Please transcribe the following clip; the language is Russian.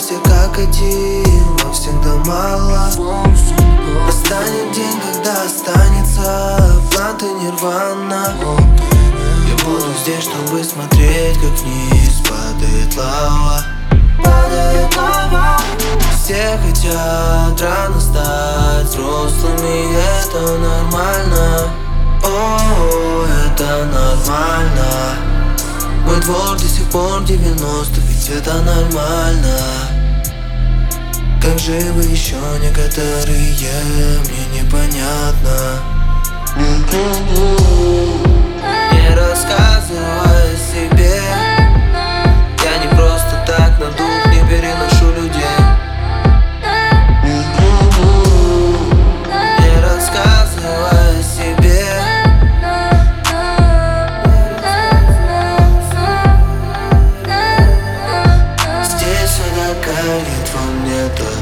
все как один, но всегда мало. Настанет день, когда останется планта нирвана. Я буду здесь, чтобы смотреть, как вниз падает лава. Все хотят рано стать взрослыми, это нормально. О, это нормально. Мой двор до сих пор 90, ведь это нормально. Как живы еще некоторые, мне непонятно. Не рассказывай о себе. Я не просто так на дух не переношу людей. Не рассказывай о себе. Здесь все накалит во мне то.